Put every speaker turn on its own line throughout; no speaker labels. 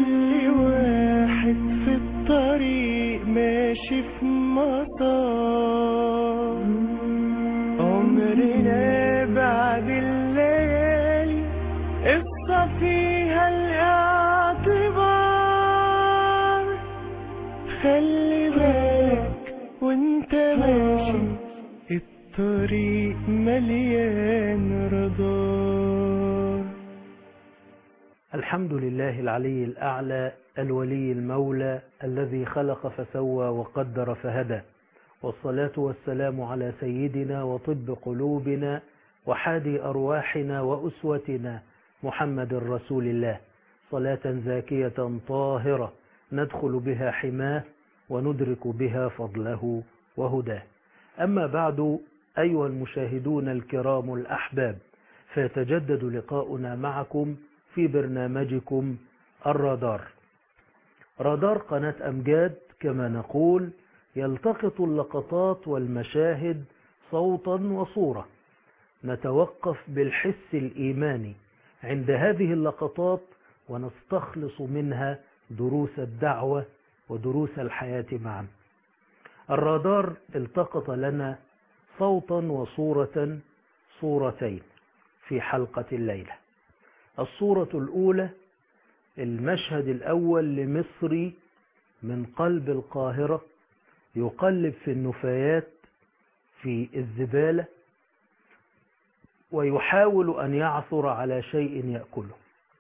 كل واحد في الطريق ماشي في مسار، عمرنا بعد الليالي قصة فيها الاعتبار. خلي بالك وانت ماشي الطريق مليان رادار.
الحمد لله العلي الأعلى الولي المولى الذي خلق فسوى وقدر فهدى، والصلاة والسلام على سيدنا وطب قلوبنا وحادي أرواحنا وأسوتنا محمد رسول الله، صلاة زاكية طاهرة ندخل بها حماه وندرك بها فضله وهداه. أما بعد، أيها المشاهدون الكرام الأحباب، فيتجدد لقاؤنا معكم في برنامجكم الرادار. رادار قناة أمجاد كما نقول يلتقط اللقطات والمشاهد صوتا وصورة، نتوقف بالحس الإيماني عند هذه اللقطات ونستخلص منها دروس الدعوة ودروس الحياة معا. الرادار التقط لنا صوتا وصورة، صورتين في حلقة الليلة. الصورة الأولى المشهد الأول لمصري من قلب القاهرة يقلب في النفايات في الزبالة ويحاول أن يعثر على شيء يأكله،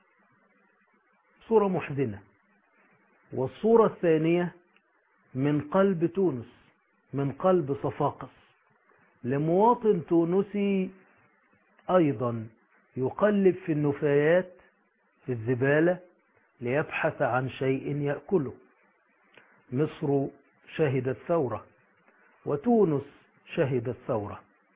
صورة محزنة. والصورة الثانية من قلب تونس، من قلب صفاقس، لمواطن تونسي أيضا يقلب في النفايات في الزبالة ليبحث عن شيء يأكله. مصر شهدت ثورة وتونس شهدت ثورة.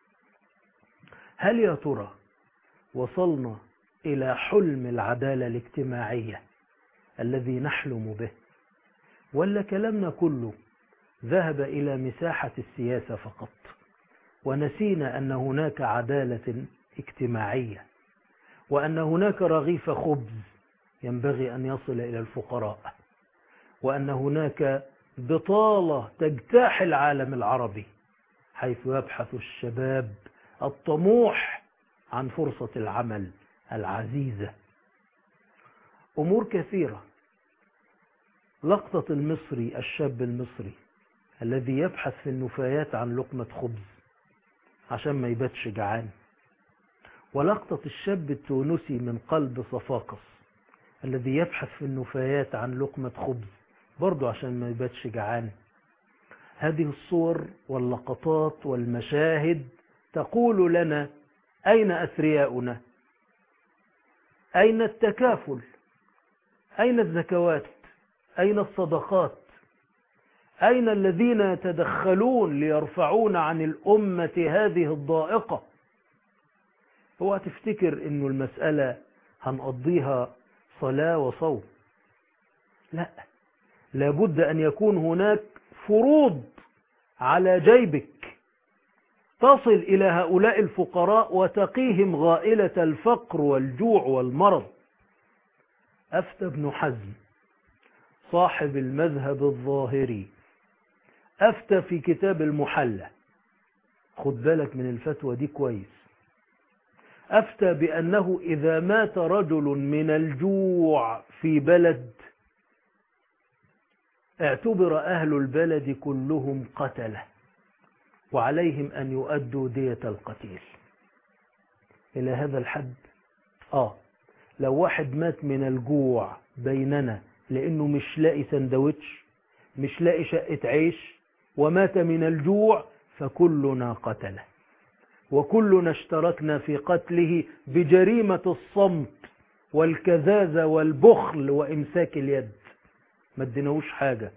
هل يا ترى وصلنا إلى حلم العدالة الاجتماعية الذي نحلم به، ولا كلامنا كله ذهب إلى مساحة السياسة فقط ونسينا أن هناك عدالة اجتماعية، وأن هناك رغيف خبز ينبغي أن يصل إلى الفقراء، وأن هناك بطالة تجتاح العالم العربي حيث يبحث الشباب الطموح عن فرصة العمل العزيزة. أمور كثيرة. لقطة المصري، الشاب المصري الذي يبحث في النفايات عن لقمة خبز عشان ما يباتش جعان، ولقطة الشاب التونسي من قلب صفاقس الذي يبحث في النفايات عن لقمة خبز برضو عشان ما يباتش جعان. هذه الصور واللقطات والمشاهد تقول لنا أين أثرياؤنا؟ أين التكافل؟ أين الزكوات؟ أين الصدقات؟ أين الذين يتدخلون ليرفعون عن الأمة هذه الضائقة؟ هو تفتكر إنه المسألة هنقضيها صلاة وصوم؟ لا، لابد أن يكون هناك فروض على جيبك تصل إلى هؤلاء الفقراء وتقيهم غائلة الفقر والجوع والمرض. أفتى ابن حزم صاحب المذهب الظاهري أفتى في كتاب المحلى، خد بالك من الفتوى دي كويس، أفتى بأنه إذا مات رجل من الجوع في بلد اعتبر أهل البلد كلهم قتله وعليهم أن يؤدوا دية القتيل. إلى هذا الحد. لو واحد مات من الجوع بيننا لأنه مش لاقي سندوتش، مش لاقي شقة عيش، ومات من الجوع، فكلنا قتله، وكلنا اشتركنا في قتله بجريمة الصمت والكذاذة والبخل وإمساك اليد، ما اديناهوش حاجة.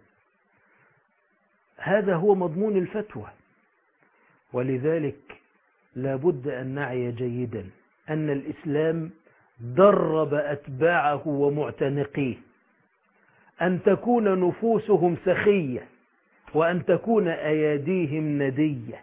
هذا هو مضمون الفتوى. ولذلك لابد أن نعي جيدا أن الإسلام درب أتباعه ومعتنقيه أن تكون نفوسهم سخية وأن تكون أياديهم ندية.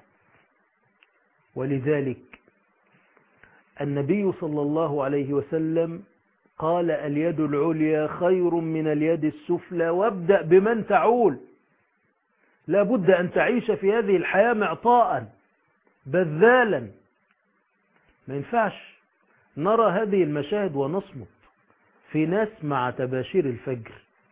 ولذلك النبي صلى الله عليه وسلم قال اليد العليا خير من اليد السفلى، وابدأ بمن تعول. لا بد أن تعيش في هذه الحياة معطاء بذالا. ما ينفعش نرى هذه المشاهد ونصمت. في ناس مع تباشير الفجر،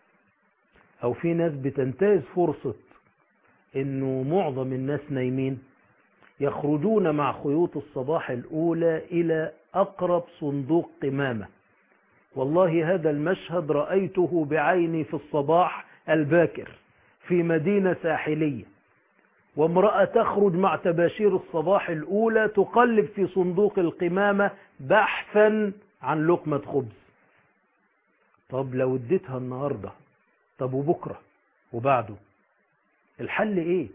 أو في ناس بتنتهز فرصة إنه معظم الناس نايمين، يخرجون مع خيوط الصباح الأولى إلى أقرب صندوق قمامة. والله هذا المشهد رأيته بعيني في الصباح الباكر في مدينة ساحلية، وامرأة تخرج مع تباشير الصباح الأولى تقلب في صندوق القمامة بحثا عن لقمة خبز. طب لو اديتها النهاردة، طب وبكرة وبعده، الحل ايه؟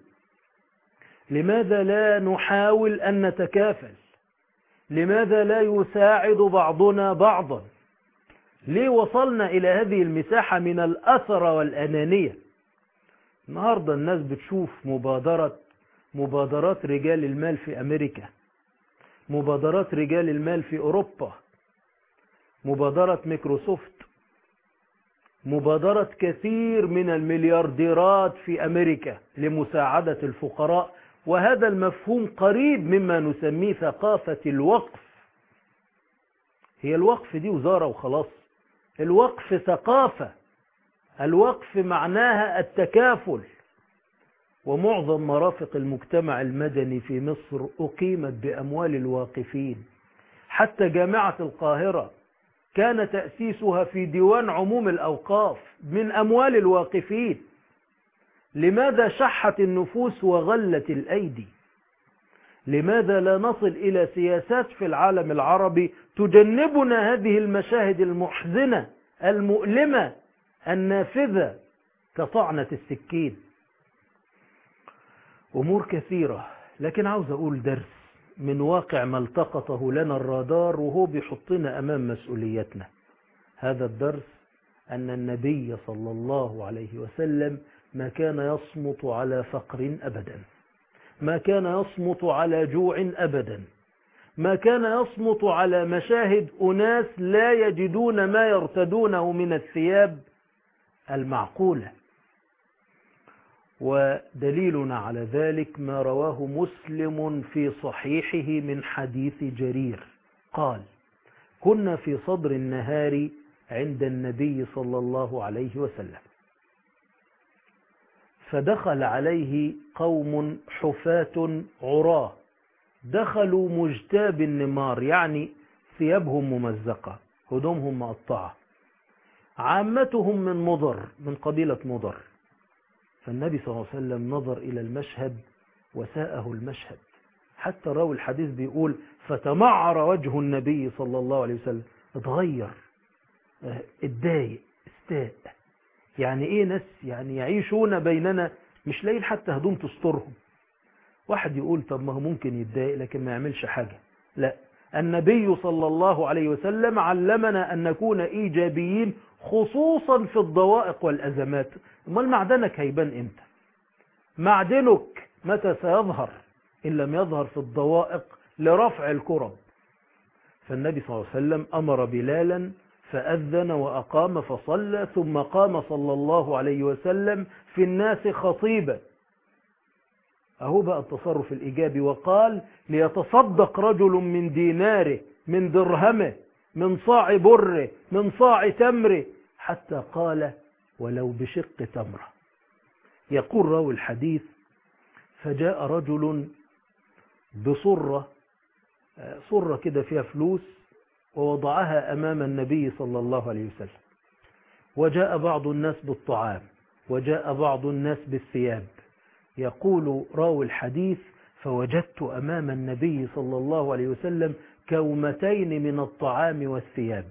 لماذا لا نحاول أن نتكافل؟ لماذا لا يساعد بعضنا بعضا؟ ليه وصلنا إلى هذه المساحة من الأثرة والأنانية؟ النهاردة الناس بتشوف مبادرات رجال المال في أمريكا، مبادرات رجال المال في أوروبا، مبادرة ميكروسوفت، مبادرة كثير من المليارديرات في أمريكا لمساعدة الفقراء. وهذا المفهوم قريب مما نسميه ثقافة الوقف. هي الوقف دي وزارة وخلاص؟ الوقف ثقافة. الوقف معناها التكافل. ومعظم مرافق المجتمع المدني في مصر أقيمت بأموال الواقفين. حتى جامعة القاهرة كان تأسيسها في ديوان عموم الأوقاف من أموال الواقفين. لماذا شحت النفوس وغلت الأيدي؟ لماذا لا نصل إلى سياسات في العالم العربي تجنبنا هذه المشاهد المحزنة المؤلمة النافذة كطعنة السكين؟ أمور كثيرة، لكن عاوز أقول درس من واقع ما التقطه لنا الرادار وهو بيحطنا أمام مسؤوليتنا. هذا الدرس أن النبي صلى الله عليه وسلم ما كان يصمت على فقر أبدا، ما كان يصمت على جوع أبدا، ما كان يصمت على مشاهد أناس لا يجدون ما يرتدونه من الثياب المعقولة. ودليلنا على ذلك ما رواه مسلم في صحيحه من حديث جرير قال: كنا في صدر النهار عند النبي صلى الله عليه وسلم، فدخل عليه قوم حفاة عراة، دخلوا مجتاب النمار، يعني ثيابهم ممزقة، هدومهم مقطعة، عامتهم من مضر، من قبيلة مضر. فالنبي صلى الله عليه وسلم نظر إلى المشهد وساءه المشهد، حتى راوي الحديث بيقول: فتمعر وجه النبي صلى الله عليه وسلم، اتغير، اتضايق، استاء. يعني ايه ناس يعني يعيشون بيننا مش لاقيين حتى هدوم تسترهم؟ واحد يقول طب ما هو ممكن يتضايق لكن ما يعملش حاجة. لا، النبي صلى الله عليه وسلم علمنا أن نكون إيجابيين خصوصا في الضوائق والأزمات. امال معدنك هيبان امتى؟ معدنك متى سيظهر إن لم يظهر في الضوائق لرفع الكرب؟ فالنبي صلى الله عليه وسلم أمر بلالا فأذن وأقام فصلى، ثم قام صلى الله عليه وسلم في الناس خطيبا. أهو بقى التصرف الإيجابي. وقال: ليتصدق رجل من ديناره، من درهمه، من صاع بره، من صاع تمره، حتى قال: ولو بشق تمرة. يقول راوي الحديث: فجاء رجل بصرة كده فيها فلوس ووضعها أمام النبي صلى الله عليه وسلم، وجاء بعض الناس بالطعام، وجاء بعض الناس بالثياب. يقول راوي الحديث: فوجدت أمام النبي صلى الله عليه وسلم كومتين من الطعام والثياب،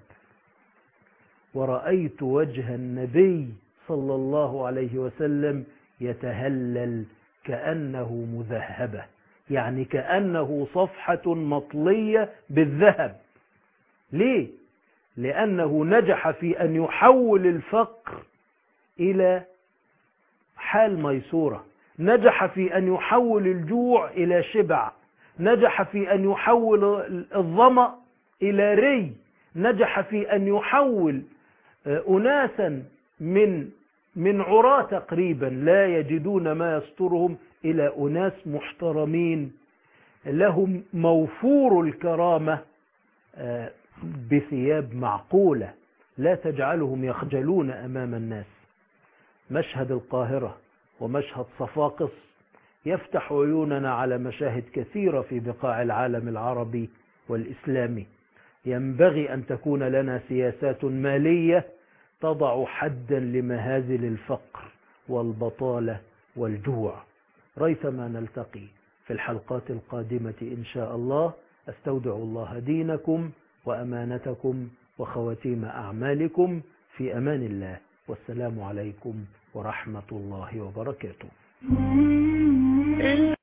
ورأيت وجه النبي صلى الله عليه وسلم يتهلل كأنه مذهبة، يعني كأنه صفحة مطلية بالذهب. ليه؟ لأنه نجح في أن يحول الفقر إلى حال ميسورة، نجح في أن يحول الجوع إلى شبع، نجح في أن يحول الظمأ إلى ري، نجح في أن يحول أناسا من عراة تقريبا لا يجدون ما يسترهم إلى أناس محترمين لهم موفور الكرامة بثياب معقولة لا تجعلهم يخجلون أمام الناس. مشهد القاهرة ومشهد صفاقس يفتح عيوننا على مشاهد كثيرة في بقاع العالم العربي والإسلامي. ينبغي أن تكون لنا سياسات مالية تضع حدا لمهازل الفقر والبطالة والجوع. ريثما نلتقي في الحلقات القادمة إن شاء الله. أستودع الله دينكم وأمانتكم وخواتيم أعمالكم في أمان الله، والسلام عليكم ورحمة الله وبركاته.